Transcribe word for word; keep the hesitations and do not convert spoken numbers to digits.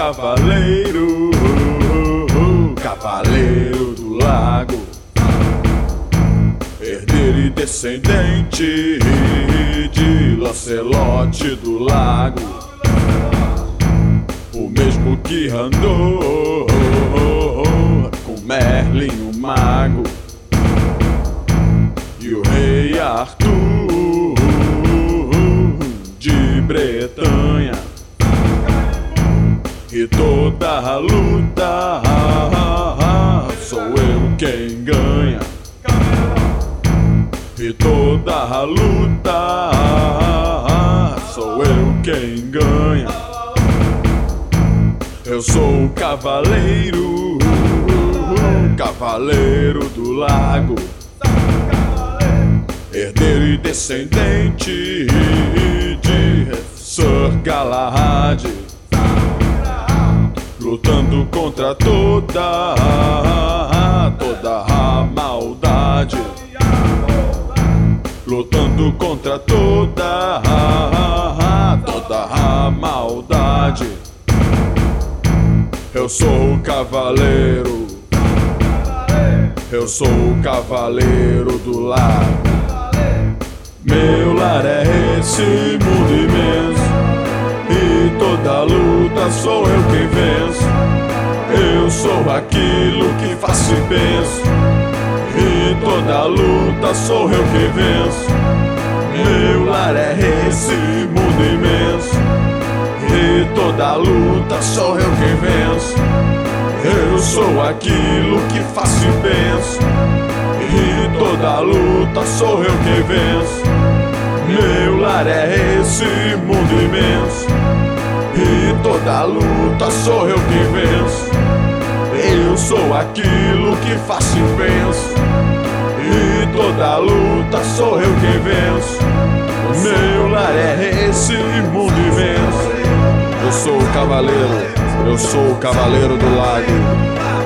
cavaleiro, cavaleiro do lago, herdeiro e descendente de Lancelote do lago, o mesmo que andou com Merlin o mago e o rei Arthur de Bretanha. E toda a luta sou eu quem ganha. E toda a luta sou eu quem ganha. Eu sou o cavaleiro, cavaleiro do lago, herdeiro e descendente de Sir Galahad, lutando contra toda, toda a maldade, lutando contra toda, toda a maldade. Eu sou o cavaleiro, eu sou o cavaleiro do lago. Meu lar é esse mundo imenso, e toda luta sou eu quem venço. Eu sou aquilo que faço e penso, e toda luta sou eu quem venço. Meu lar é esse mundo imenso, e toda luta sou eu quem venço. Eu sou aquilo que faço e penso, e toda luta sou eu quem venço. Meu lar é esse mundo imenso, e toda luta sou eu quem venço. Eu sou aquilo que faço e penso, e toda luta sou eu quem venço. Meu lar é esse mundo imenso. Eu sou o cavaleiro, eu sou o cavaleiro do lago.